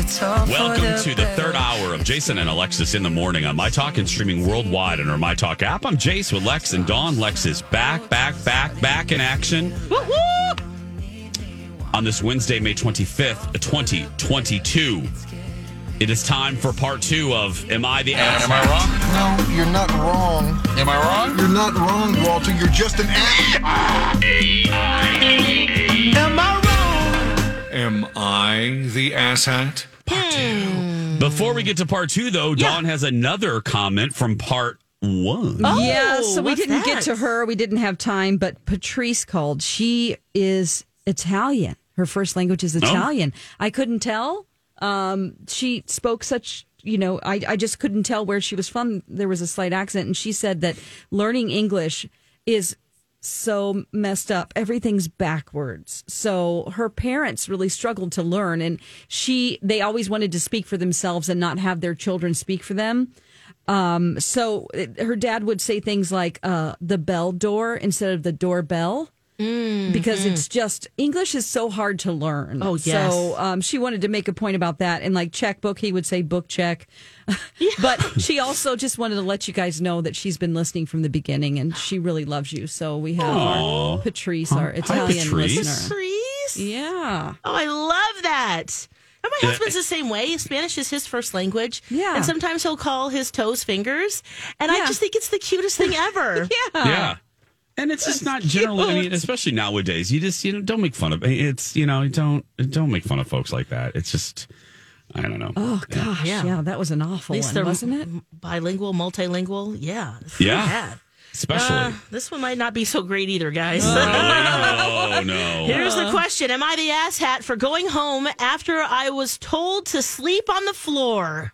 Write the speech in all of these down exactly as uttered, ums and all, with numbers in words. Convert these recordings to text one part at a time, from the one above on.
Welcome to the third hour of Jason and Alexis in the morning on My Talk and streaming worldwide on our My Talk app. I'm Jace with Lex and Dawn. Lex is back, back, back, back in action. Woo-hoo! On this Wednesday, May twenty-fifth, twenty twenty-two. It is time for part two of Am I the Ass? Am I wrong? No, you're not wrong. Am I wrong? You're not wrong, Walter. You're just an ass. Am I wrong? Am I the asshat? Part two. Before we get to part two, though, Yeah. Dawn has another comment from part one. Oh, yeah, so we what's didn't that? get to her. We didn't have time, but Patrice called. She is Italian. Her first language is Italian. Oh. I couldn't tell. Um, she spoke such, you know, I, I just couldn't tell where she was from. There was a slight accent. And she said that learning English is so messed up. Everything's backwards. So her parents really struggled to learn. And she, they always wanted to speak for themselves and not have their children speak for them. Um, so it, her dad would say things like uh, the bell door instead of the doorbell. Mm, because mm. it's just English is so hard to learn. Oh, yes. So um, she wanted to make a point about that. And like checkbook, he would say book check. Yeah. But she also just wanted to let you guys know that she's been listening from the beginning and she really loves you. So we have Aww. our Patrice, our Hi, Italian Patrice. listener. Patrice? Yeah. Oh, I love that. And my husband's the same way. Spanish is his first language. Yeah. And sometimes he'll call his toes fingers. And Yeah. I just think it's the cutest thing ever. Yeah. Yeah. And it's just not generally, I mean, especially nowadays, you just, you know, don't make fun of it's, you know, don't, don't make fun of folks like that. It's just, I don't know. Oh, gosh. Yeah, Yeah. that was an awful At least one, they're wasn't it? bilingual, multilingual. Yeah. It's Yeah. so bad. Especially. Uh, this one might not be so great either, guys. Oh, no. Here's the question. Am I the asshat for going home after I was told to sleep on the floor?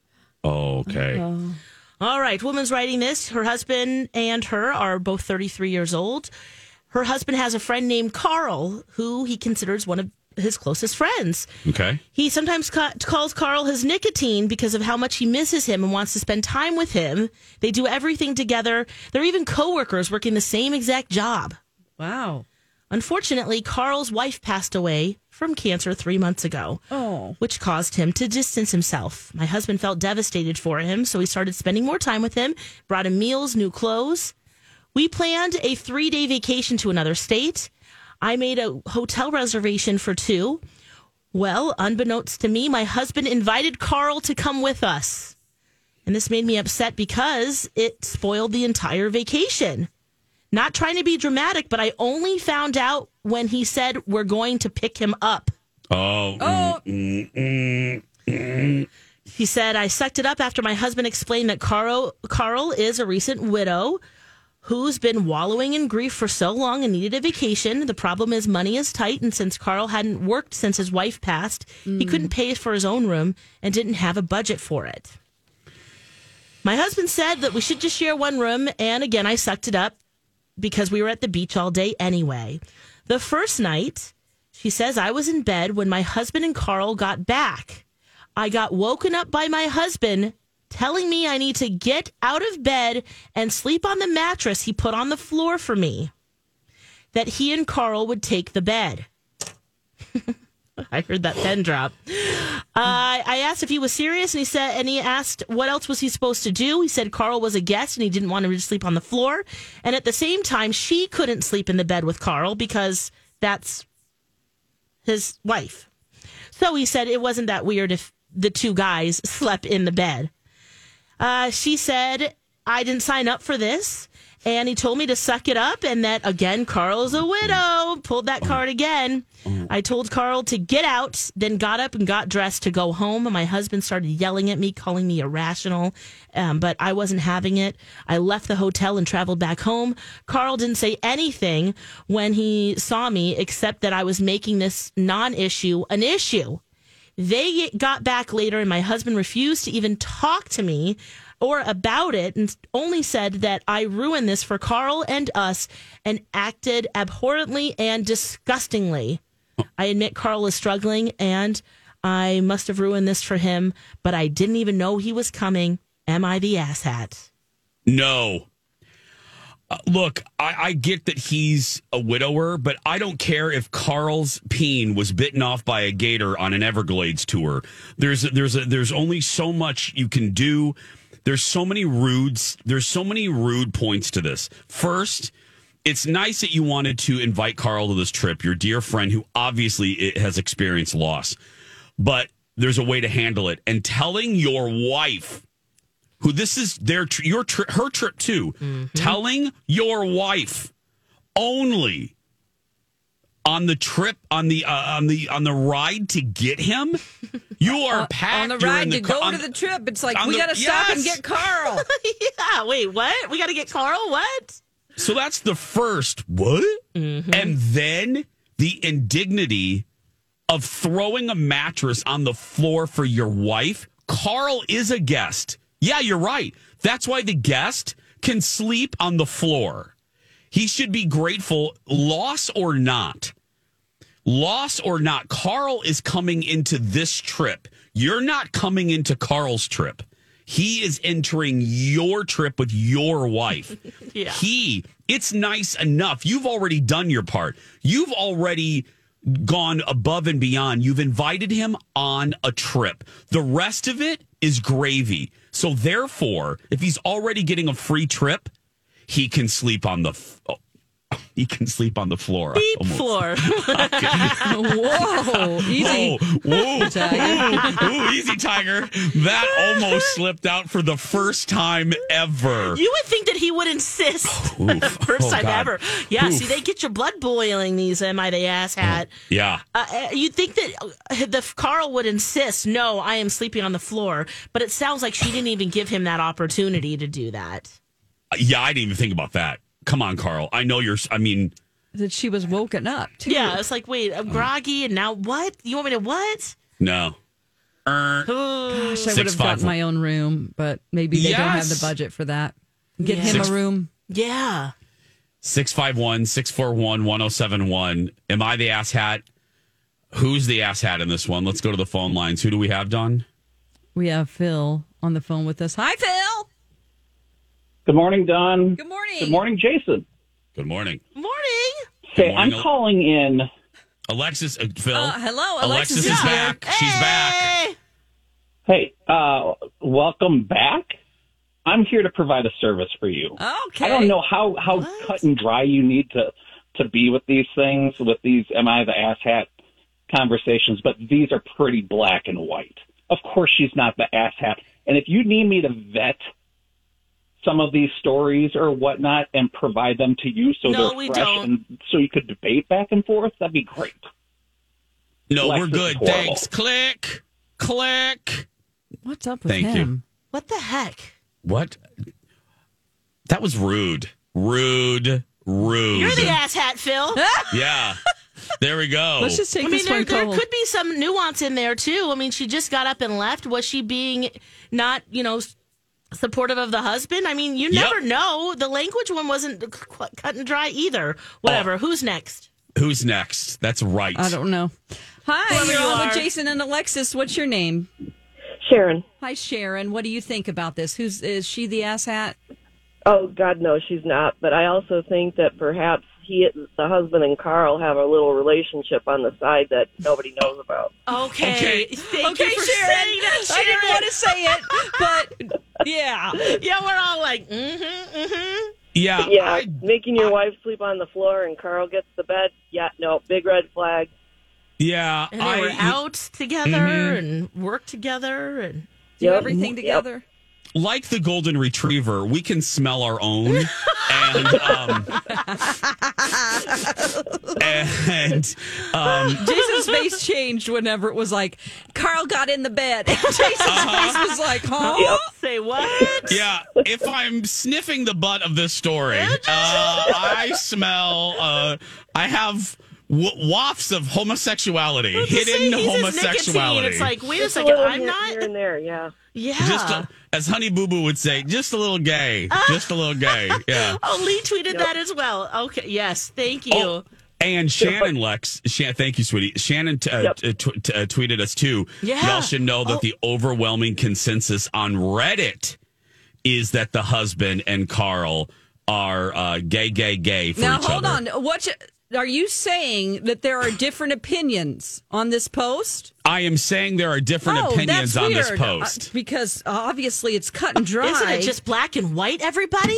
Okay. Oh. All right. Woman's writing this. Her husband and her are both thirty-three years old. Her husband has a friend named Carl, who he considers one of his closest friends. Okay. He sometimes ca- calls Carl his nicotine because of how much he misses him and wants to spend time with him. They do everything together. They're even coworkers working the same exact job. Wow. Unfortunately, Carl's wife passed away from cancer three months ago, Oh. which caused him to distance himself. My husband felt devastated for him, so he started spending more time with him, brought him meals, new clothes. We planned a three-day vacation to another state. I made a hotel reservation for two. Well, unbeknownst to me, my husband invited Carl to come with us. And this made me upset because it spoiled the entire vacation. Not trying to be dramatic, but I only found out when he said we're going to pick him up. Oh. Oh. Mm, mm, mm. He said, I sucked it up after my husband explained that Carl, Carl is a recent widow who's been wallowing in grief for so long and needed a vacation. The problem is money is tight, and since Carl hadn't worked since his wife passed, mm. he couldn't pay for his own room and didn't have a budget for it. My husband said that we should just share one room, and again, I sucked it up because we were at the beach all day anyway. The first night, she says, I was in bed when my husband and Carl got back. I got woken up by my husband telling me I need to get out of bed and sleep on the mattress he put on the floor for me. That he and Carl would take the bed. I heard that pen drop. Uh, I asked if he was serious, and he said, and he asked what else was he supposed to do. He said Carl was a guest, and he didn't want him to sleep on the floor. And at the same time, she couldn't sleep in the bed with Carl because that's his wife. So he said it wasn't that weird if the two guys slept in the bed. Uh, she said, I didn't sign up for this. And he told me to suck it up and that, again, Carl's a widow. Pulled that card again. I told Carl to get out, then got up and got dressed to go home. And my husband started yelling at me, calling me irrational. Um, but I wasn't having it. I left the hotel and traveled back home. Carl didn't say anything when he saw me except that I was making this non-issue an issue. They got back later and my husband refused to even talk to me or about it, and only said that I ruined this for Carl and us and acted abhorrently and disgustingly. I admit Carl is struggling and I must have ruined this for him, but I didn't even know he was coming. Am I the asshat? No. Uh, look, I, I get that he's a widower, but I don't care if Carl's peen was bitten off by a gator on an Everglades tour. There's there's a, there's only so much you can do. There's so many rudes. There's so many rude points to this. First, it's nice that you wanted to invite Carl to this trip, your dear friend who obviously has experienced loss. But there's a way to handle it. And telling your wife, who this is their your tri- her trip too, mm-hmm. telling your wife only on the trip on the uh, on the on the ride to get him, you are uh, packed on the ride the, to go on, to the trip. It's like we the, got to stop yes. and get Carl. Yeah, wait, what? We got to get Carl? What? So that's the first what, mm-hmm. and then the indignity of throwing a mattress on the floor for your wife. Carl is a guest. Yeah, you're right. That's why the guest can sleep on the floor. He should be grateful, loss or not. Loss or not, Carl is coming into this trip. You're not coming into Carl's trip. He is entering your trip with your wife. Yeah. He, it's nice enough. You've already done your part. You've already gone above and beyond. You've invited him on a trip. The rest of it is gravy. So therefore, if he's already getting a free trip, he can sleep on the f- oh, he can sleep on the floor. Beep almost. Floor. Whoa, easy. Whoa, whoa, Tiger. Ooh, ooh, easy, Tiger. That almost slipped out for the first time ever. You would think that he would insist. Oof. First Oh, time God. ever. Yeah, Oof. see, they get your blood boiling, these Am I the Ass Hat. Yeah. Uh, you'd think that uh, the Carl would insist, no, I am sleeping on the floor. But it sounds like she didn't even give him that opportunity to do that. Yeah, I didn't even think about that. Come on, Carl. I know you're, I mean. That she was woken up, too. Yeah, it's like, wait, I'm groggy, and now what? You want me to what? No. Er, Gosh, I Six, would have five, gotten my own room, but maybe they don't have Yes. the budget for that. Get Yeah. him Six- a room. Yeah. six five one, six four one, one oh seven one. Am I the ass hat? Who's the ass hat in this one? Let's go to the phone lines. Who do we have, Don? We have Phil on the phone with us. Hi, Phil. Good morning, Don. Good morning. Good morning, Jason. Good morning. Morning. Hey, Good morning, I'm calling in. Alexis, uh, Phil. Uh, hello, Alexis, Alexis is is here. back. She's back. Hey! Hey, uh, welcome back. I'm here to provide a service for you. Okay. I don't know how, how What? cut and dry you need to, to be with these things, with these Am I the Ass Hat conversations, but these are pretty black and white. Of course she's not the ass hat. And if you need me to vet some of these stories or whatnot and provide them to you so No, they're we fresh don't. and so you could debate back and forth, that'd be great. No, Alexis we're is good. horrible. Thanks. Click. Click. What's up with Thank you. him? What the heck? What? That was rude. Rude. Rude. You're the ass hat, Phil. Yeah. There we go. Let's just take I mean, this there, one there cold. could be some nuance in there, too. I mean, she just got up and left. Was she being not, you know, s- supportive of the husband? I mean, you Yep. never know. The language one wasn't qu- cut and dry either. Whatever. Oh. Who's next? Who's next? That's right. I don't know. Hi, Whoever you're you on with are. Jason and Alexis. What's your name? Sharon. Hi, Sharon. What do you think about this? Who's is she the ass hat? Oh, God, no, she's not. But I also think that perhaps he, the husband and Carl have a little relationship on the side that nobody knows about. Okay. Okay. Thank Okay, you for Sharon. saying that, Sharon. I didn't want to say it, but yeah. Yeah, we're all like, mm-hmm, mm-hmm. Yeah. Yeah, I- making your wife sleep on the floor and Carl gets the bed. Yeah, no, big red flag. yeah. And they I, were out together Mhm. and worked together and Do Yep. everything Yep. together. Like the golden retriever, we can smell our own. and um, and um, Jason's face changed whenever it was like Carl got in the bed. And Jason's face was like, huh? say what? yeah, if I'm sniffing the butt of this story, uh, I smell. Uh, I have w- wafts of homosexuality, To say hidden he's his nicotine, homosexuality. It's like, wait a Just a second, little I'm here, not. here and there, yeah. Yeah. Just a, as Honey Boo Boo would say, just a little gay, just a little gay. Yeah. Oh, Lee tweeted that as well. Okay, yes, thank you. Oh, and Shannon Lex, Shan, thank you, sweetie. Shannon t- uh, Yep. t- t- t- uh, tweeted us too. Yeah. Y'all should know that Oh. the overwhelming consensus on Reddit is that the husband and Carl are uh, gay, gay, gay for Now, each hold other. on. What you- are you saying that there are different opinions on this post? I am saying there are different oh, opinions that's on weird. this post. Uh, because obviously it's cut and dry. Isn't it just black and white, everybody?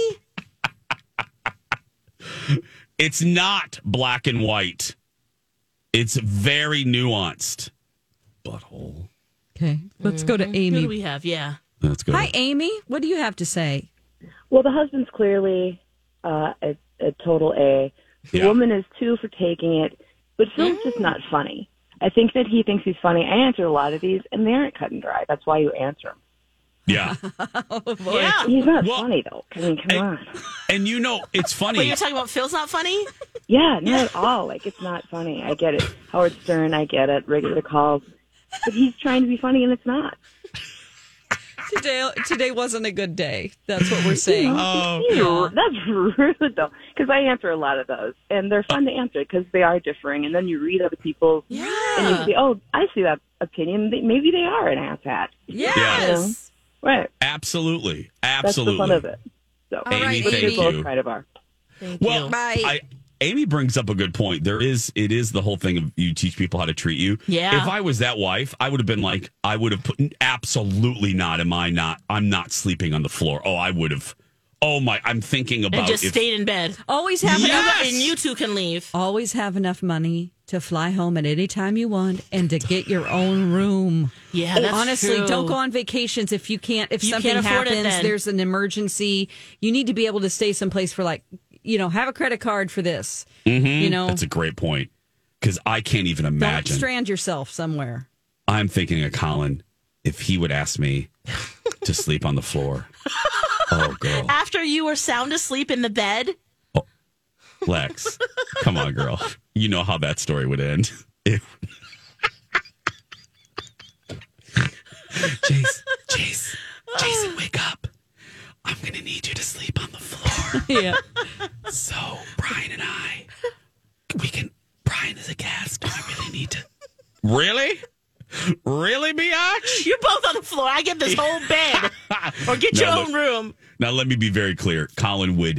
It's not black and white. It's very nuanced. Butthole. Okay, let's go to Who do Amy. we have? Yeah. That's good. Hi, Amy. What do you have to say? Well, the husband's clearly uh, a, a total A. The Yeah. woman is too for taking it, but Phil's just not funny. I think that he thinks he's funny. I answered a lot of these, and they aren't cut and dry. That's why you answer them. Yeah. Yeah. He's not Well, funny, though. I mean, come and- on. And you know, it's funny. Wait, you're talking about Phil's not funny? Yeah, not at all. Like, it's not funny. I get it. Howard Stern, I get it. Regular calls. But he's trying to be funny, and it's not. Today, today wasn't a good day. That's what we're saying. Oh, He's r- That's rude, though, because I answer a lot of those, and they're fun to answer because they are differing. And then you read other people's, and you Yeah. see, oh, I see that opinion. They- Maybe they are an asshat. Yes. Right. absolutely. That's Absolutely. the fun of it. So, All right, Amy, Amy. thank both you. kind of are. Thank Well, you. Bye. I, Amy brings up a good point. There is, it is the whole thing of you teach people how to treat you. Yeah. If I was that wife, I would have been like, I would have put absolutely not. Am I not? I'm not sleeping on the floor. Oh, I would have. Oh my! I'm thinking about And just if, stayed in bed. Always have enough. Yes! And you two can leave. Always have enough money to fly home at any time you want and to get your own room. Yeah, that's Honestly, true. don't go on vacations if you can't. If You something can't afford it happens, then. there's an emergency. You need to be able to stay someplace for like, you know, have a credit card for this. You know, That's a great point because I can't even don't imagine. strand yourself somewhere. I'm thinking of Colin if he would ask me to sleep on the floor. Oh, girl, After you were sound asleep in the bed? Lex, come on, girl. You know how that story would end. If- Jace, Jace, Jason, wake up. I'm going to need you to sleep on the floor. Yeah. So, Brian and I, we can. Brian is a guest. Do we really need to? Really? Really, Biatch? You're both on the floor. I get this whole bed. Or get your No, own look- room. Now, let me be very clear. Colin would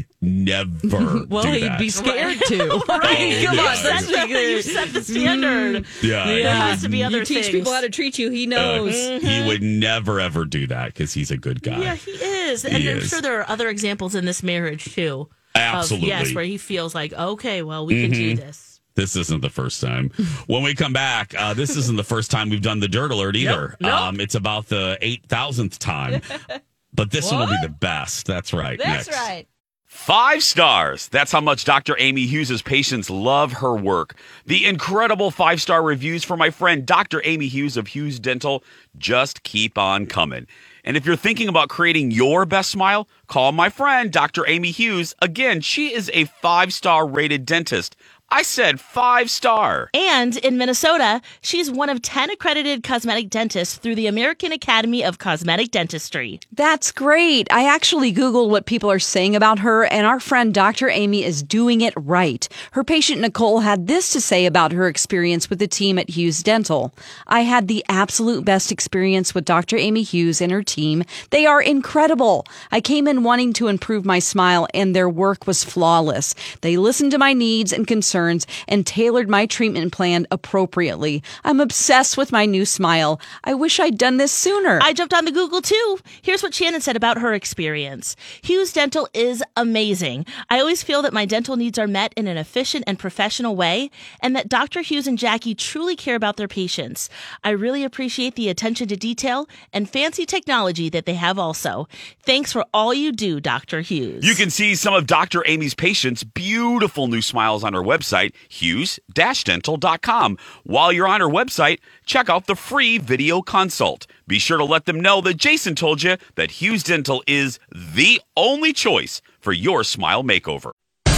never Well, do he'd that. be scared to. Right. Oh, Come yeah. on. Yeah. That's the, you set the standard. yeah, There Yeah. has to be other you teach things. people how to treat you. He Uh, knows. He would never, ever do that because he's a good guy. Yeah, he is. And He I'm is. sure there are other examples in this marriage, too. Absolutely. Of, yes, where he feels like, okay, well, we can do this. This isn't the first time. When we come back, uh, this isn't the first time we've done the Dirt Alert either. Nope, nope. Um, it's about the eight thousandth time. But this one will be the best. That's right. That's Next. right. Five stars. That's how much Doctor Amy Hughes' patients love her work. The incredible five-star reviews for my friend Doctor Amy Hughes of Hughes Dental just keep on coming. And if you're thinking about creating your best smile, call my friend Doctor Amy Hughes. Again, she is a five-star rated dentist. I said five star. And in Minnesota, she's one of ten accredited cosmetic dentists through the American Academy of Cosmetic Dentistry. That's great. I actually Googled what people are saying about her, and our friend Doctor Amy is doing it right. Her patient Nicole had this to say about her experience with the team at Hughes Dental. I had the absolute best experience with Doctor Amy Hughes and her team. They are incredible. I came in wanting to improve my smile, and their work was flawless. They listened to my needs and concerns and tailored my treatment plan appropriately. I'm obsessed with my new smile. I wish I'd done this sooner. I jumped on the Google too. Here's what Shannon said about her experience. Hughes Dental is amazing. I always feel that my dental needs are met in an efficient and professional way, and that Doctor Hughes and Jackie truly care about their patients. I really appreciate the attention to detail and fancy technology that they have also. Thanks for all you do, Doctor Hughes. You can see some of Doctor Amy's patients' beautiful new smiles on her website, hughes dash dental dot com. While you're on her website, check out the free video consult. Be sure to let them know that Jason told you that Hughes Dental is the only choice for your smile makeover.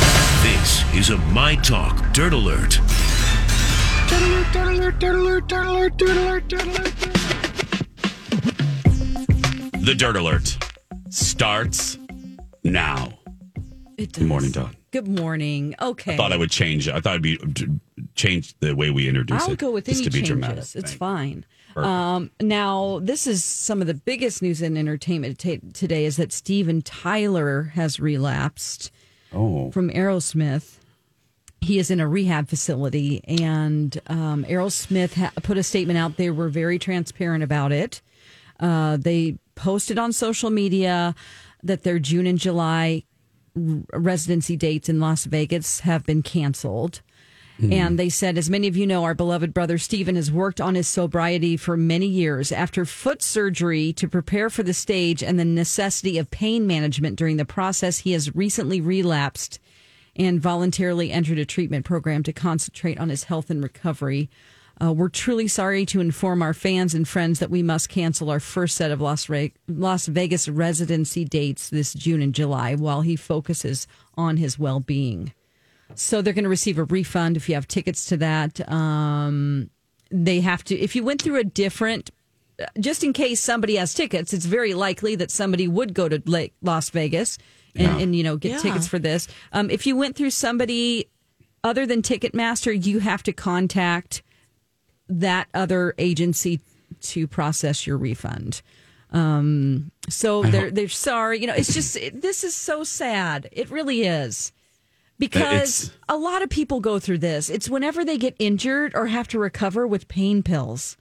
This is a My Talk Dirt Alert. The Dirt Alert starts now. It does. Good morning, Dawn. Good morning. Okay. I thought I would change. I thought I'd be change the way we introduce I'll it. go with just any to be changes. dramatic. It's Thanks. fine. Perfect. Um, now, this is some of the biggest news in entertainment t- today is that Steven Tyler has relapsed. Oh. from Aerosmith. He is in a rehab facility, and um, Aerosmith ha- put a statement out. They were very transparent about it. Uh, they posted on social media that their June and July r- residency dates in Las Vegas have been canceled. Mm. And they said, as many of you know, our beloved brother Steven has worked on his sobriety for many years. After foot surgery to prepare for the stage and the necessity of pain management during the process, he has recently relapsed and voluntarily entered a treatment program to concentrate on his health and recovery. Uh, we're truly sorry to inform our fans and friends that we must cancel our first set of Las, Re- Las Vegas residency dates this June and July while he focuses on his well-being. So they're going to receive a refund if you have tickets to that. Um, they have to, if you went through a different, just in case somebody has tickets, it's very likely that somebody would go to Lake Las Vegas and, Yeah. and you know, get Yeah. tickets for this. Um, if you went through somebody other than Ticketmaster, you have to contact that other agency to process your refund. Um, so I they're hope- they're sorry. You know, it's just it, this is so sad. It really is. Because It's- a lot of people go through this. It's whenever they get injured or have to recover with pain pills.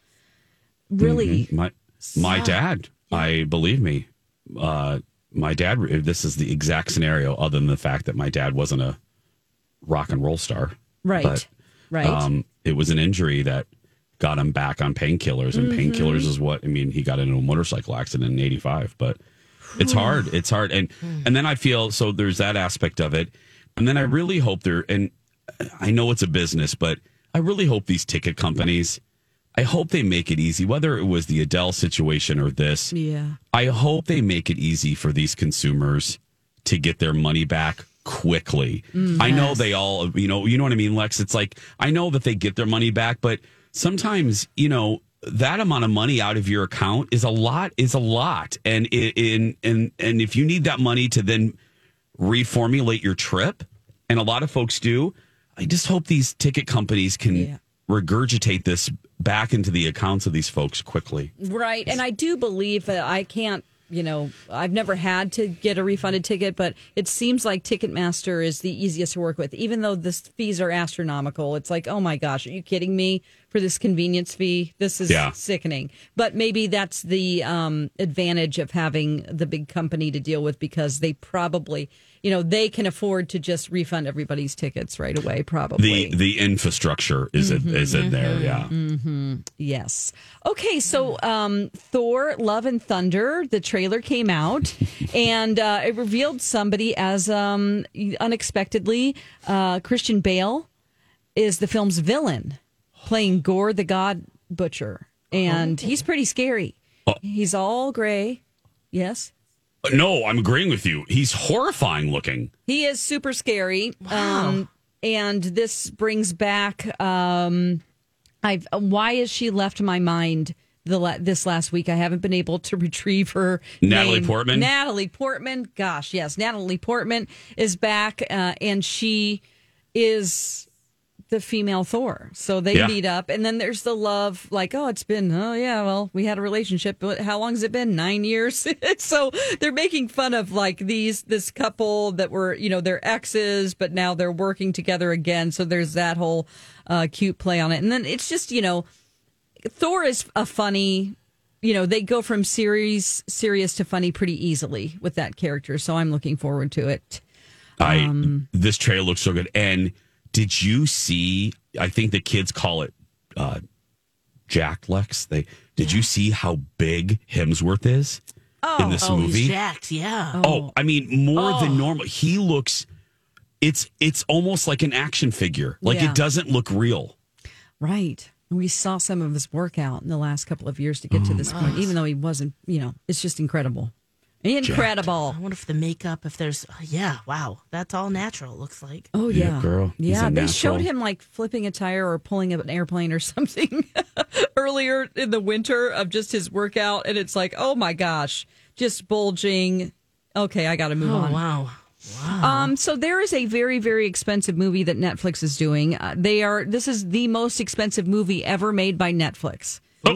Really, Mhm. My my dad, I believe me, uh, my dad. This is the exact scenario, other than the fact that my dad wasn't a rock and roll star. Right. But, Right. Um, it was an injury that got him back on painkillers, and Mhm. painkillers is what I mean. He got into a motorcycle accident in eighty-five, but it's hard. It's hard, and and then I feel so. There's that aspect of it, and then I really hope there. And I know it's a business, but I really hope these ticket companies. I hope they make it easy, whether it was the Adele situation or this. Yeah. I hope they make it easy for these consumers to get their money back quickly. Mm, I know yes. they all, you know, you know what I mean, Lex? It's like, I know that they get their money back, but sometimes, you know, that amount of money out of your account is a lot, is a lot. And in, and, and if you need that money to then reformulate your trip, and a lot of folks do, I just hope these ticket companies can Yeah. regurgitate this back into the accounts of these folks quickly. Right. And I do believe that I can't, you know, I've never had to get a refunded ticket, but it seems like Ticketmaster is the easiest to work with, even though the fees are astronomical. It's like, oh my gosh, are you kidding me for this convenience fee? This is Yeah. sickening. But maybe that's the um, advantage of having the big company to deal with, because they probably, you know, they can afford to just refund everybody's tickets right away, probably. The the infrastructure is Mm-hmm. it is in there, yeah. Mm-hmm. Yes. Okay, so um, Thor: Love and Thunder, the trailer came out, and uh, it revealed somebody as um, unexpectedly uh, Christian Bale is the film's villain, playing Gore the God Butcher, and he's pretty scary. Oh. He's all gray. Yes. No, I'm agreeing with you. He's horrifying looking. He is super scary. Um, and this brings back um, I've why has she left my mind the la- this last week? I haven't been able to retrieve her Natalie name. Portman? Natalie Portman. Gosh, yes. Natalie Portman is back, uh, and she is the female Thor. So they Yeah. meet up, and then there's the love, like, oh, it's been, oh yeah, well, we had a relationship, but how long has it been? Nine years. So they're making fun of like these this couple that were, you know, their exes, but now they're working together again. So there's that whole uh, cute play on it, and then it's just, you know, Thor is a funny. You know, they go from serious serious to funny pretty easily with that character. So I'm looking forward to it. I Um, this trailer looks so good. And did you see? I think the kids call it uh, Jack Lex. They did you see how big Hemsworth is in this oh, movie? he's jacked, yeah. Oh, I mean, more Oh. than normal. He looks. It's it's almost like an action figure. Like Yeah. it doesn't look real. Right. We saw some of his workout in the last couple of years to get to this point, even though he wasn't, you know, it's just incredible. Incredible. I wonder if the makeup, if there's, yeah, wow, that's all natural, it looks like. Oh, Yeah, yeah. girl. He's Yeah, a they natural. showed him like flipping a tire or pulling up an airplane or something earlier in the winter of just his workout. And it's like, oh my gosh, just bulging. Okay, I got to move Oh, on. wow. Um, so there is a very, very expensive movie that Netflix is doing. Uh, they are. This is the most expensive movie ever made by Netflix. Oh.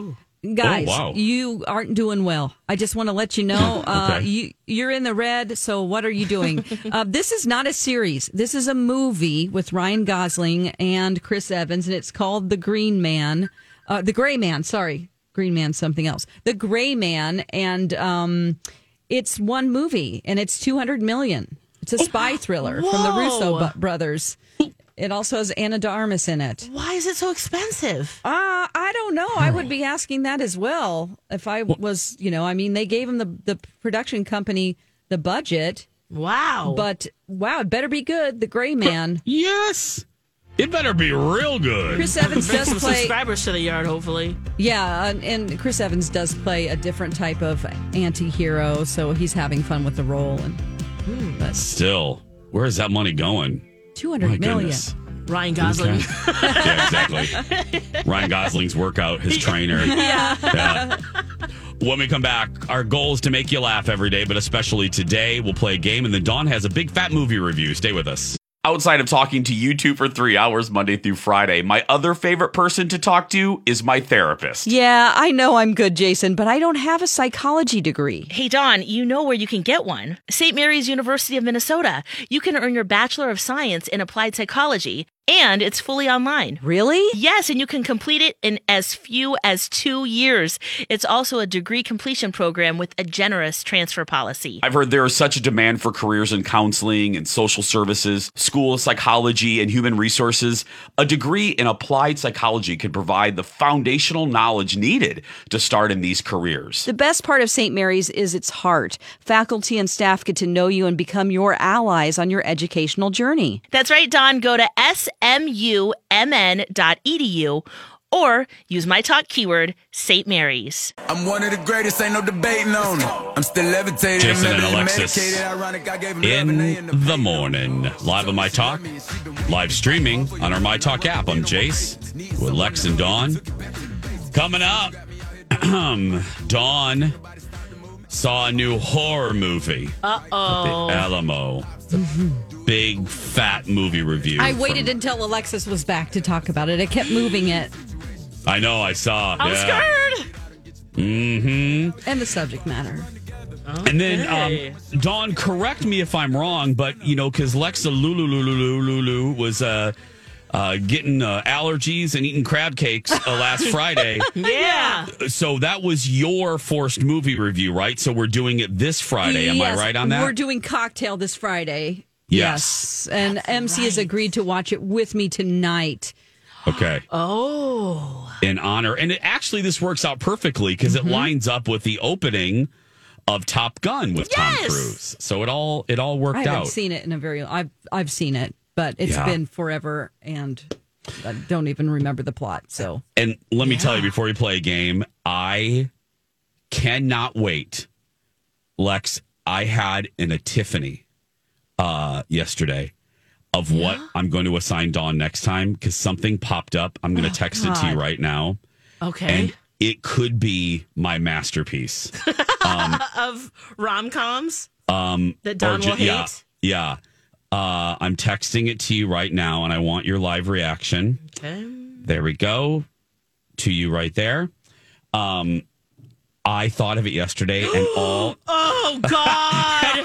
Guys, Oh, wow. you aren't doing well. I just want to let you know uh, Okay. you you're in the red. So what are you doing? uh, this is not a series. This is a movie with Ryan Gosling and Chris Evans, and it's called The Green Man, uh, The Gray Man. Sorry, Green Man, something else. The Gray Man, and um, it's one movie, and it's two hundred million. It's a spy thriller from the Russo Whoa. bu- brothers. It also has Anna de Armas in it. Why is it so expensive? Uh, I don't know. I would be asking that as well if I was, you know, I mean, they gave him the, the production company the budget. Wow. But wow, it better be good. The Gray Man. Yes. It better be real good. Chris Evans Bring does some play. subscribers to the yard, hopefully. Yeah, and- and Chris Evans does play a different type of anti-hero, so he's having fun with the role. And but Still, where is that money going? two My hundred million. goodness. Ryan Gosling. Okay. Yeah, exactly. Ryan Gosling's workout, his trainer. Yeah. Yeah. When we come back, our goal is to make you laugh every day, but especially today, we'll play a game, and then Dawn has a big fat movie review. Stay with us. Outside of talking to you two for three hours Monday through Friday, my other favorite person to talk to is my therapist. Yeah, I know I'm good, Jason, but I don't have a psychology degree. Hey, Dawn, you know where you can get one. Saint Mary's University of Minnesota. You can earn your Bachelor of Science in Applied Psychology, and it's fully online. Really? Yes, and you can complete it in as few as two years. It's also a degree completion program with a generous transfer policy. I've heard there is such a demand for careers in counseling and social services, school psychology, and human resources. A degree in applied psychology could provide the foundational knowledge needed to start in these careers. The best part of Saint Mary's is its heart. Faculty and staff get to know you and become your allies on your educational journey. That's right, Dawn. Go to S M U M N dot E D U or use my talk keyword, Saint Mary's. I'm one of the greatest, ain't no debating on it. I'm still levitating. Jason and mentally Alexis medicated. Ironic, I gave him in the morning. Live on My Talk, live streaming on our My Talk app. I'm Jace with Lex and Dawn. Coming up, Dawn saw a new horror movie. Uh-oh. The Alamo. Big fat movie review. I waited from- until Alexis was back to talk about it. I kept moving it. I know, I saw. I'm yeah. scared. Mm-hmm. And the subject matter. And then, um, Dawn, correct me if I'm wrong, but, you know, because Lexa Lulu Lulu Lulu was uh, uh, getting uh, allergies and eating crab cakes uh, last Friday. Yeah. So that was your forced movie review, right? So we're doing it this Friday. Am Yes, I right on that? We're doing Cocktail this Friday. Yes. And M C has agreed to watch it with me tonight. Okay. Oh. In honor. And it, actually, this works out perfectly because Mm-hmm. it lines up with the opening of Top Gun with Tom Yes! Cruise. So it all it all worked I haven't out. seen it in a very I've I've seen it, but it's Yeah. been forever and I don't even remember the plot. So And let me tell you, before we play a game, I cannot wait. Lex, I had an epiphany uh, yesterday of what I'm going to assign Dawn next time because something popped up. I'm going to text it to you God. right now. Okay. And it could be my masterpiece. Of rom-coms Um, that Dawn or ju- will hate. Yeah. yeah. Uh, I'm texting it to you right now, and I want your live reaction. Okay. There we go. To you right there. Um, I thought of it yesterday, and all Oh, God.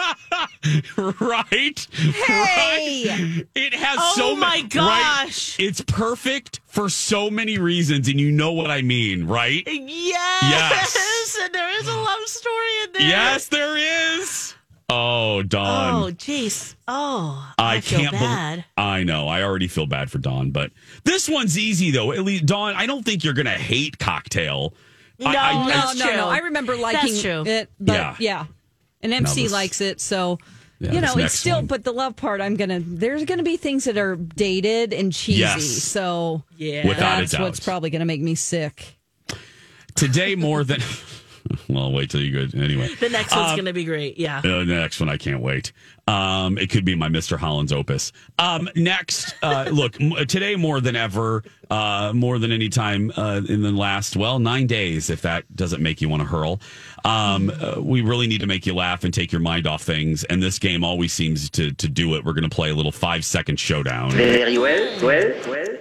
right, Hey! right. It has Oh, so my many. gosh. Right? It's perfect for so many reasons, and you know what I mean, right? Yes. Yes. And there is a love story in there. Yes, there is. Oh, Dawn. Oh, jeez. Oh, I, I, feel can't bad. believe. I know. I already feel bad for Dawn, but this one's easy though. At least Dawn, I don't think you're gonna hate Cocktail. No, I, I, no, That's no, true. no. I remember liking That's true. it, but Yeah. yeah. And M C this- likes it, so Yeah, you this know, it's next still one. but the love part I'm gonna there's gonna be things that are dated and cheesy. Yes. So Yeah. Without a that's doubt. what's probably gonna make me sick. Today more than. Well, I'll wait till you go. Anyway, The next one's Um, going to be great. Yeah. Uh, the next one, I can't wait. Um, it could be my Mister Holland's opus. Um, next, uh, look, m- today more than ever, uh, more than any time uh, in the last, well, nine days, if that doesn't make you want to hurl. Um, uh, we really need to make you laugh and take your mind off things. And this game always seems to, to do it. We're going to play a little five second showdown. Very well, well, well.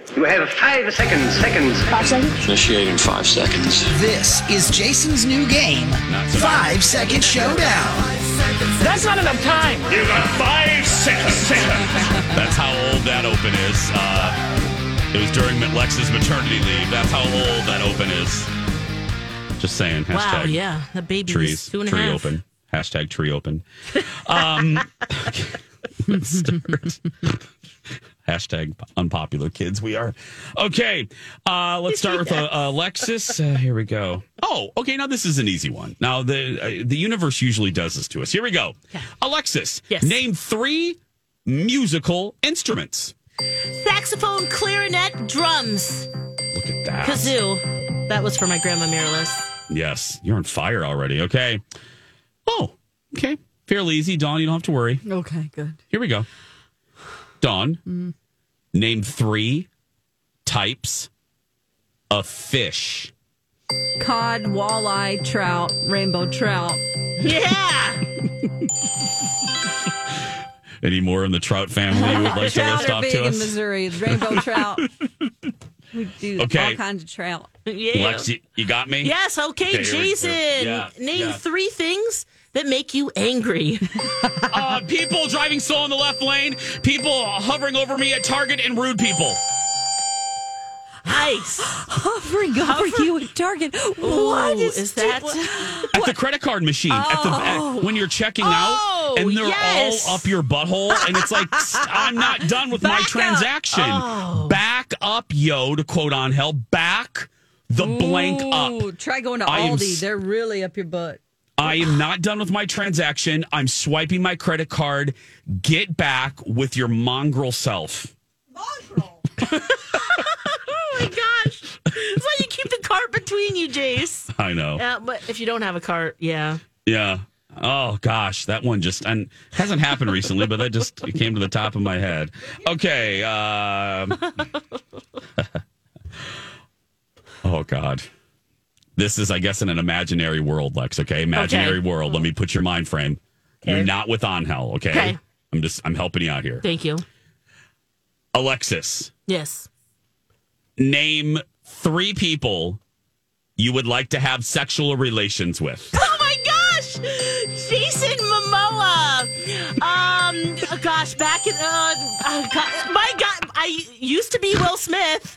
You have five seconds. Seconds. Five seconds. Initiating five seconds. This is Jason's new game, so Five Second Showdown. That's not enough time. You got five seconds. That's how old that open is. Uh, it was during Lex's maternity leave. That's how old that open is. Just saying. Hashtag wow, yeah. The baby trees, was two and a tree half. open. Hashtag tree open. Um, let's start. Hashtag unpopular kids. We are. Okay. Uh, let's start with uh, Alexis. Uh, here we go. Oh, okay. Now this is an easy one. Now the uh, the universe usually does this to us. Here we go. Yeah. Alexis, yes. Name three musical instruments. Saxophone, clarinet, drums. Look at that. Kazoo. That was for my grandma Miralys. Yes. You're on fire already. Okay. Oh, okay. Fairly easy. Dawn, you don't have to worry. Okay, good. Here we go. Dawn, Mm. name three types of fish. Cod, walleye, trout, rainbow trout. Yeah. Any more in the trout family you would like to trout list are off big to in us? Missouri. Rainbow trout. We do Okay. all kinds of trout. Yeah. Lex, you, you got me? Yes, okay, Okay, here we- Jason. yeah, name yeah. three things that make you angry. Uh, people driving slow in the left lane, people hovering over me at Target, and rude people. Nice. Hovering over Hover- you at Target. Ooh, What is, is that? At the credit card machine, at the at, when you're checking out, Oh, and they're yes. all up your butthole, and it's like, I'm not done with my Back up. transaction. Oh. Back up, yo, to quote on hell. Back the blank up. Ooh, try going to I am Aldi. s- They're really up your butt. I am not done with my transaction. I'm swiping my credit card. Get back with your mongrel self. Oh my gosh. That's why you keep the cart between you, Jace. I know. Yeah, but if you don't have a cart, yeah. Yeah. Oh gosh, that one just and hasn't happened recently, but that just came to the top of my head. Okay. Um, oh God, this is, I guess, in an imaginary world, Lex. Okay, imaginary Okay. world. Let me put your mind frame. Okay. You're not with Angel. Okay? Okay. I'm just I'm helping you out here. Thank you. Alexis, Yes. name three people you would like to have sexual relations with. Oh my gosh! Jason Momoa. Um, oh gosh, back in uh, uh God, my God, I used to be Will Smith.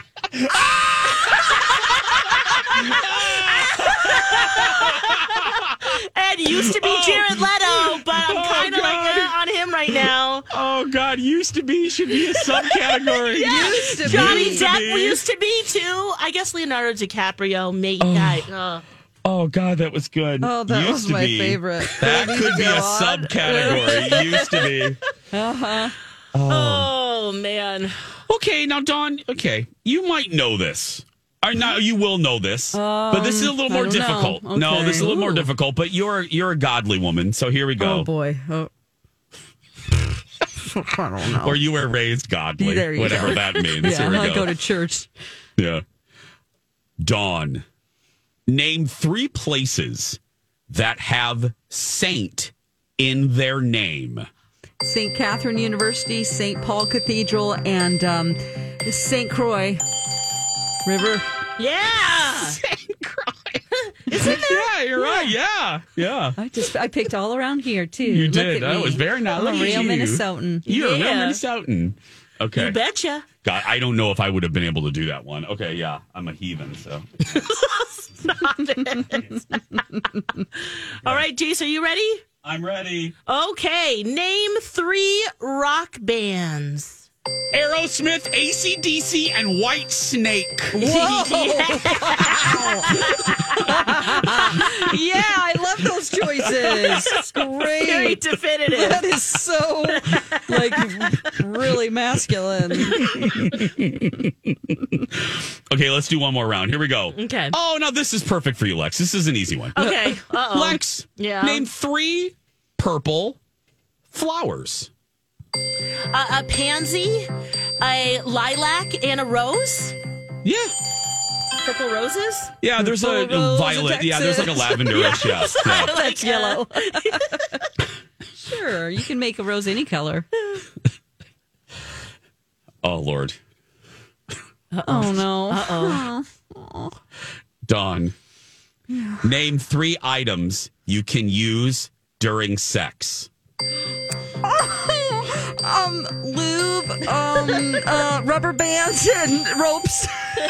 And used to be Jared Leto, but I'm Oh, kind of like God. eh, on him right now. Oh God, used to be should be a subcategory. Yeah. Used to Johnny be. Depp be. used to be too. I guess Leonardo DiCaprio, mate, guy. Uh, Oh God, that was good. Oh, that Used was to my be. favorite. That Need could to be go a on. subcategory. Used to be. Uh-huh. oh man. Okay, now Dawn. Okay, you might know this. Or now you will know this, but this is a little Um, I more don't know. difficult. No, Okay. this is a little more Ooh. difficult. But you're you're a godly woman, so here we go. Oh, boy. Oh. I don't know. Or you were raised godly, There you whatever go. that means. Yeah, Here we I go. go to church. Yeah. Dawn, name three places that have saint in their name. Saint Catherine University, Saint Paul Cathedral, and um, Saint Croix River. Yeah. Saint Croix. Isn't there? Yeah, you're right. Yeah. Yeah. I just I picked all around here too. You Look did. at That me. was very nice. I'm a Look at real you. Minnesotan. You're a real Yeah. Minnesotan. Okay. You betcha. God, I don't know if I would have been able to do that one. Okay, yeah. I'm a heathen, so. Stop it. All right, Jace, are you ready? I'm ready. Okay, name three rock bands. Aerosmith, A C D C, and White Snake. Yeah, I love those choices. It's great. Very definitive. That is so like really masculine. Okay, let's do one more round. Here we go. Okay. Oh, now this is perfect for you, Lex. This is an easy one. Okay. Uh-oh. Lex, Yeah. name three purple flowers. A, a pansy, a lilac, and a rose. Yeah. Purple roses? Yeah, there's a, Purple rose of violet. Yeah, there's like a Texas. lavenderish. Yeah. yeah. Like, That's yellow. Sure, you can make a rose any color. Oh, Lord. Oh, no. Uh-oh. Dawn, name three items you can use during sex. um, lube, um, uh, rubber bands, and ropes.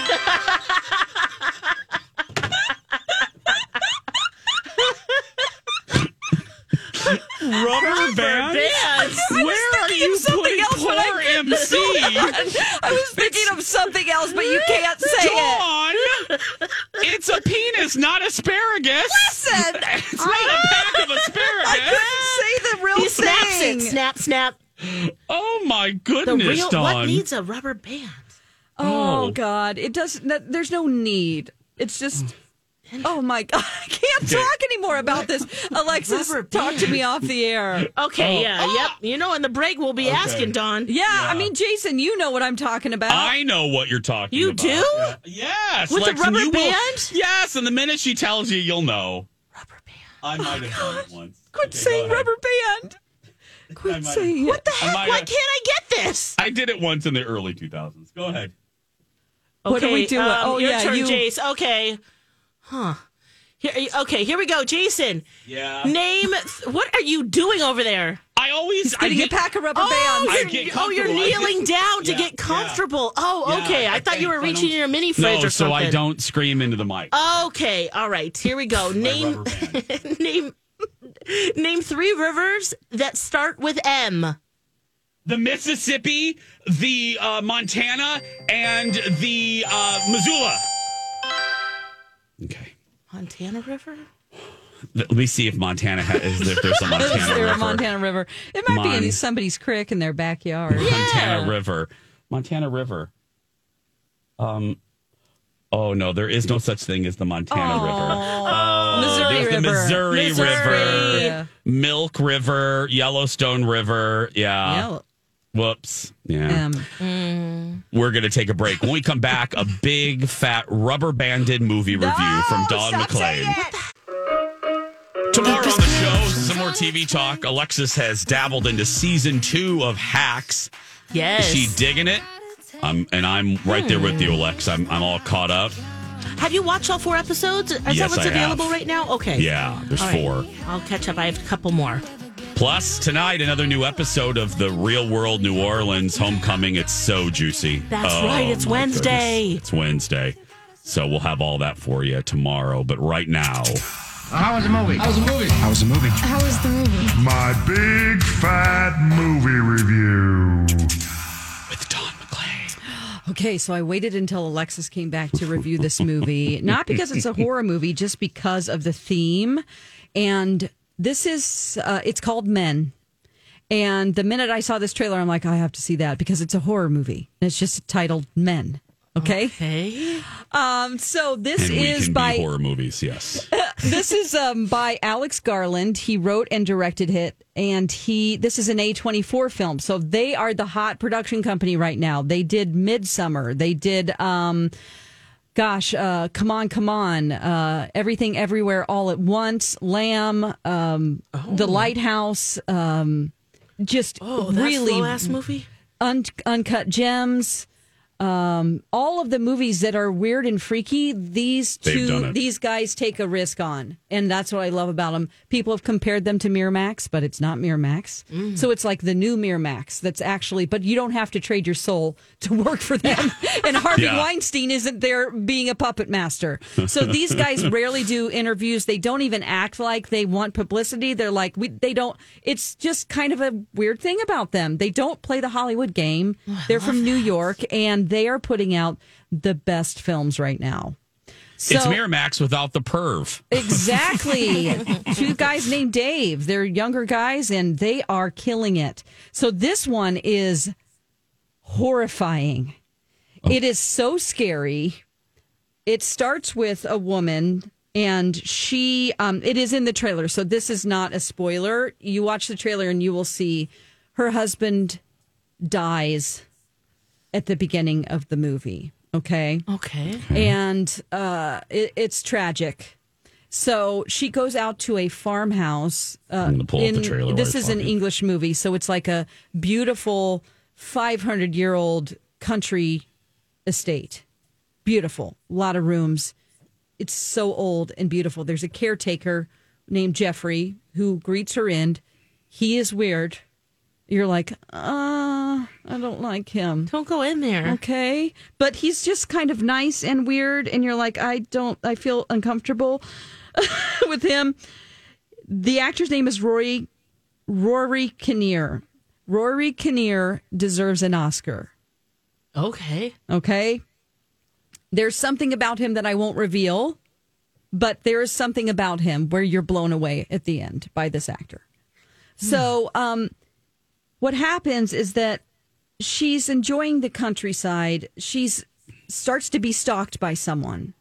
Rubber bands? bands. Where are you putting poor M C? I was thinking of something else, but you can't say Dawn, it. it's a penis, not asparagus. Listen, it's not a pack of asparagus. I couldn't say the real He snaps thing. it. Snap, snap. Oh my The goodness, real, Dawn. what needs a rubber band? Oh, Oh. God. It does. that- There's no need. It's just. Oh, my God. I can't talk anymore about this. Alexis, Rubber talk to me off the air. Okay, Oh. yeah, yep. You know, in the break, we'll be Okay. asking, Dawn. Yeah, I mean, Jason, you know what I'm talking about. I know what you're talking You about. do? Yeah. Yes. With a Lex, and rubber you will- band? Yes, and the minute she tells you, you'll know. Rubber band. I might have done it once. Quit Okay, saying go ahead. rubber band. Quit I might- saying What it. the I heck? might Why have- can't I get this? I did it once in the early two thousands. Go ahead. What are we doing? Um, Oh, your yeah, turn, you- Jace. Okay. Huh. Here, okay, here we go. Jason, Yeah. name, what are you doing over there? I always I Getting get, a pack of rubber Oh, bands. I you're, get oh, you're comfortable. I kneeling get- down to Yeah, get yeah. comfortable. Oh, Yeah, okay. I, I thought you think were I reaching in don't- your mini fridge No, or so something. I don't scream into the mic. Okay, all right. Here we go. Name, rubber name, name three rivers that start with M. The Mississippi, the uh, Montana, and the uh, Missoula. Okay. Montana River? Let me see if Montana has, if there's a Montana Is there River. a Montana River? It might be in Mon- somebody's creek in their backyard. Montana River. Montana River. Um. Oh no, there is no such thing as the Montana Oh. River. Oh, Missouri there's River. the Missouri, Missouri. River, Milk River, Yellowstone River. Yeah. Yeah. Whoops. Yeah. Um, We're going to take a break. When we come back, a big, fat, rubber banded movie review from Dawn stop McClain. saying it. Tomorrow on the show, some more T V talk. Alexis has dabbled into season two of Hacks. Yes. Is she digging it? Um, and I'm right there with you, Alex. I'm, I'm all caught up. Have you watched all four episodes? Is Yes, that what's I available have. right now? Okay. Yeah, there's All right. four. I'll catch up. I have a couple more. Plus, tonight, another new episode of the Real World New Orleans Homecoming. It's so juicy. That's Oh, right. It's my Wednesday. goodness. It's Wednesday. So we'll have all that for you tomorrow. But right now, How was the movie? How was the movie? How was the movie? How was the movie? My big fat movie review. with Dawn McClain. Okay, so I waited until Alexis came back to review this movie, not because it's a horror movie, just because of the theme. And this is, uh, it's called Men. And the minute I saw this trailer, I'm like, I have to see that because it's a horror movie. And it's just titled Men. Okay. Okay. Um, so this And we is can by be horror movies, yes. this is um, by Alex Garland. He wrote and directed it, and he this is an A twenty-four film. So they are the hot production company right now. They did Midsummer. They did, um, gosh, uh, come on, come on, uh, Everything, Everywhere, All at Once, Lamb, um, The Lighthouse. Um, just Oh, that really slow-ass movie? Un- Uncut Gems. Um, all of the movies that are weird and freaky, these They've done two, it. these guys take a risk on, and that's what I love about them. People have compared them to Miramax, but it's not Miramax. Mm. So it's like the new Miramax. That's actually, but you don't have to trade your soul to work for them. And Harvey Yeah. Weinstein isn't there being a puppet master. So these guys rarely do interviews. They don't even act like they want publicity. They're like, we, they don't. It's just kind of a weird thing about them. They don't play the Hollywood game. They're from New York, and they are putting out the best films right now. So, it's Miramax without the perv. exactly. Two guys named Dave. They're younger guys, and they are killing it. So this one is horrifying. Oh. It is so scary. It starts with a woman, and she, um, it is in the trailer, so this is not a spoiler. You watch the trailer, and you will see her husband dies at the beginning of the movie. Okay. Okay. And uh, it, it's tragic. So she goes out to a farmhouse. Uh, I'm gonna pull up the trailer while This you're is an talking. English movie, so it's like a beautiful five hundred year old country estate. Beautiful. A lot of rooms. It's so old and beautiful. There's a caretaker named Jeffrey who greets her in. He is weird. You're like, uh, I don't like him. Don't go in there. Okay. But he's just kind of nice and weird. And you're like, I don't, I feel uncomfortable with him. The actor's name is Rory, Rory Kinnear. Rory Kinnear deserves an Oscar. Okay. Okay. There's something about him that I won't reveal, but there is something about him where you're blown away at the end by this actor. So, um, what happens is that she's enjoying the countryside. She's starts to be stalked by someone.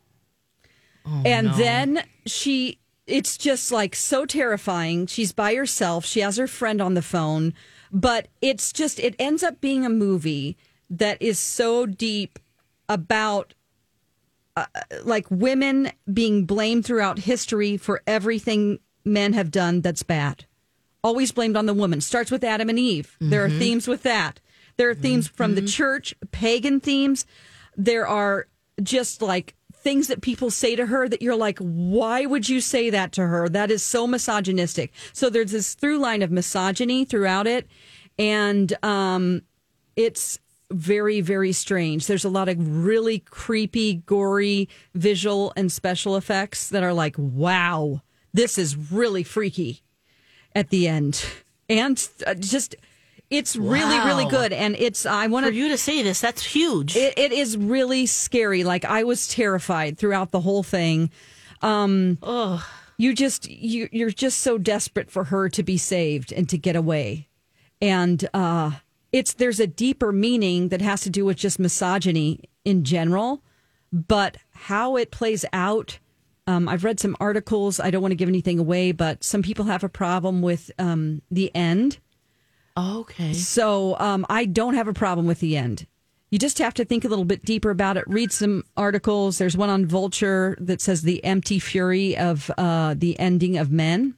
Oh, and no. then she, it's just like so terrifying. She's by herself. She has her friend on the phone, but it's just, it ends up being a movie that is so deep about uh, like women being blamed throughout history for everything men have done that's bad. Always blamed on the woman. Starts with Adam and Eve. Mm-hmm. There are themes with that. There are themes mm-hmm. from the church, pagan themes. There are just like things that people say to her that you're like, why would you say that to her? That is so misogynistic. So there's this through line of misogyny throughout it. And um, it's very, very strange. There's a lot of really creepy, gory visual and special effects that are like, wow, this is really freaky. At the end, and uh, just it's wow. really really good, and it's I want for you to say this. That's huge. It, it is really scary. Like I was terrified throughout the whole thing. Um, Ugh. You just you you're just so desperate for her to be saved and to get away, and uh, it's there's a deeper meaning that has to do with just misogyny in general, but how it plays out. Um, I've read some articles. I don't want to give anything away, but some people have a problem with um, the end. Okay. So um, I don't have a problem with the end. You just have to think a little bit deeper about it. Read some articles. There's one on Vulture that says the empty fury of uh, the ending of Men.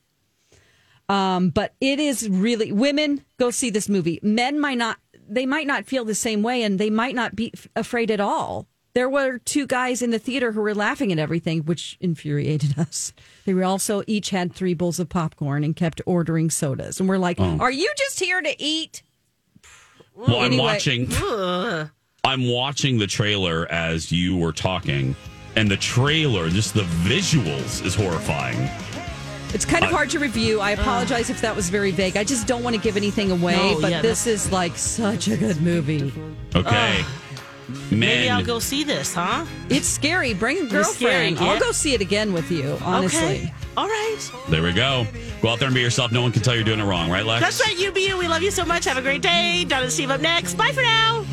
Um, but it is really, women, go see this movie. Men might not, they might not feel the same way, and they might not be afraid at all. There were two guys in the theater who were laughing at everything, which infuriated us. They were also each had three bowls of popcorn and kept ordering sodas. And we're like, oh. Are you just here to eat? Well, anyway. I'm watching. I'm watching the trailer as you were talking, and the trailer, just the visuals, is horrifying. It's kind of uh, hard to review. I apologize uh, if that was very vague. I just don't want to give anything away, no, but yeah, this is like such a good movie. Okay. Uh. Men. Maybe I'll go see this, huh? It's scary. Bring a girlfriend. Scary, yeah. I'll go see it again with you, honestly. Okay. All right. There we go. Go out there and be yourself. No one can tell you're doing it wrong, right, Lex? That's right. You be you. We love you so much. Have a great day. Donna and Steve up next. Bye for now.